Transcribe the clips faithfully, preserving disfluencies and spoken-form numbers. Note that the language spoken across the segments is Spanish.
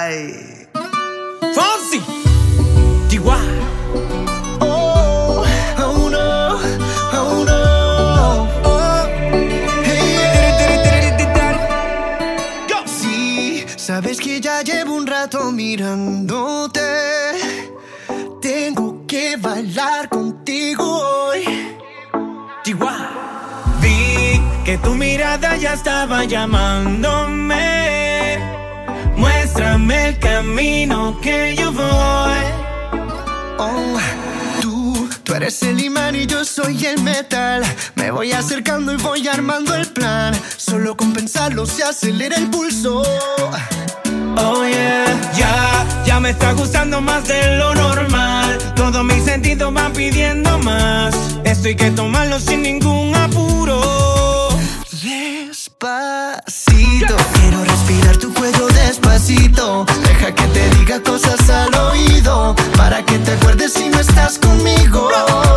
Ay. Fonsi. T Y. Oh, oh no, oh no. Oh, hey. Sí, sabes que ya llevo un rato mirándote. Tengo que bailar contigo hoy. T Y. Vi que tu mirada ya estaba llamándome. Muéstrame el camino que yo voy. Oh, tú, tú eres el imán y yo soy el metal. Me voy acercando y voy armando el plan. Solo con pensarlo se acelera el pulso. Oh yeah, ya, ya me está gustando más de lo normal. Todos mis sentidos van pidiendo más. Esto hay que tomarlo sin ningún apuro. Despacito, quiero respirar tu cuello despacito. Deja que te diga cosas al oído, para que te acuerdes si no estás conmigo.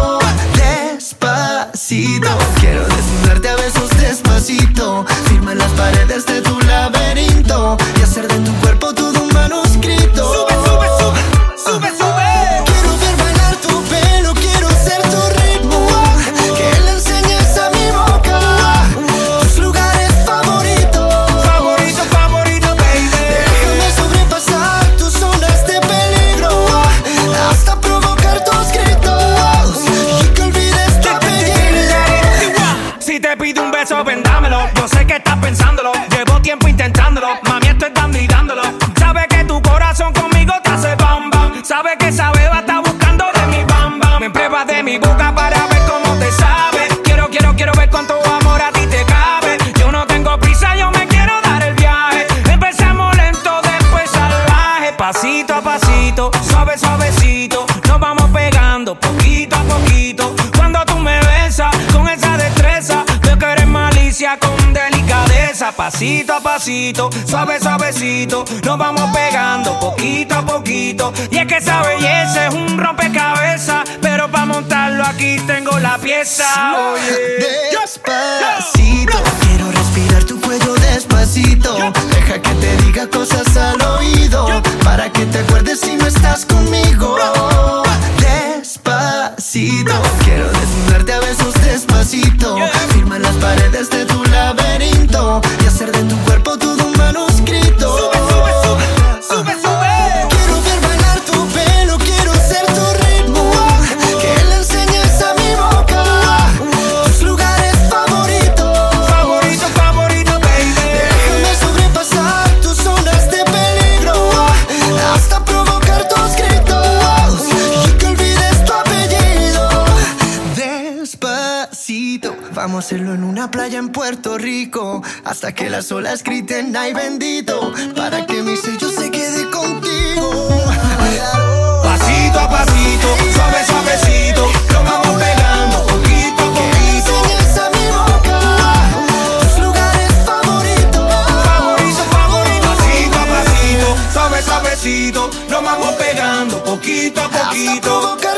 Despacito, quiero desnudarte a besos despacito. Firma las paredes de tu laberinto y hacer de tu cuerpo todo un manuscrito. Sube, sube, sube, sube, sube. Quiero ver bailar tu pelo, quiero ser tu ritmo. Que le enseñes a mi boca tus lugares favoritos. Favorito, favorito, baby. Déjame sobrepasar tus zonas de peligro, hasta provocar tus gritos y que olvides tu apellido. Si te pido un beso, vendámelo. Yo sé que estás pensándolo. Llevo tiempo intentándolo. Mami, estoy dando y dándolo. Sabe que tu corazón conmigo te hace bam bam. Sabe que esa beba está buscando de mi bam bam. Me pruebas de mi boca para ver cómo te sabe. Quiero, quiero, quiero ver cuánto amor a ti te cabe. Yo no tengo prisa, yo me quiero dar el viaje. Empezamos lento, después salvaje. Pasito a pasito, suave, suavecito. Nos vamos pegando poquito a poquito. Cuando tú me besas con esa destreza, veo que eres malicia con delicadeza. Pasito a pasito, suave, suavecito. Nos vamos pegando poquito a poquito. Y es que esa belleza es un rompecabezas, pero para montarlo aquí tengo la pieza. Oye. Despacito, quiero respirar tu cuello despacito. Deja que te diga cosas al oído, para que te acuerdes si no estás conmigo. Despacito, quiero desnudarte a besos despacito. Firma las paredes de tu laberinto y hacer de tu cuerpo todo un manuscrito. Sube, sube, sube, sube, sube. Quiero ver bailar tu pelo, quiero ser tu ritmo. Que le enseñes a mi boca tus lugares favoritos. Favorito, favorito, baby. Déjame sobrepasar tus zonas de peligro, hasta provocar tus gritos y que olvides tu apellido. Despacito, vamos a hacerlo en una playa en Puerto Rico, hasta que las olas griten ay bendito, para que mi sello se quede contigo. Pasito a pasito, suave, suavecito. Lo vamos pegando poquito a Que le poquito. enseñes a mi boca tus lugares favoritos. Favorito, favorito. Pasito a pasito, suave, suavecito. Lo vamos pegando poquito a Hasta poquito. provocar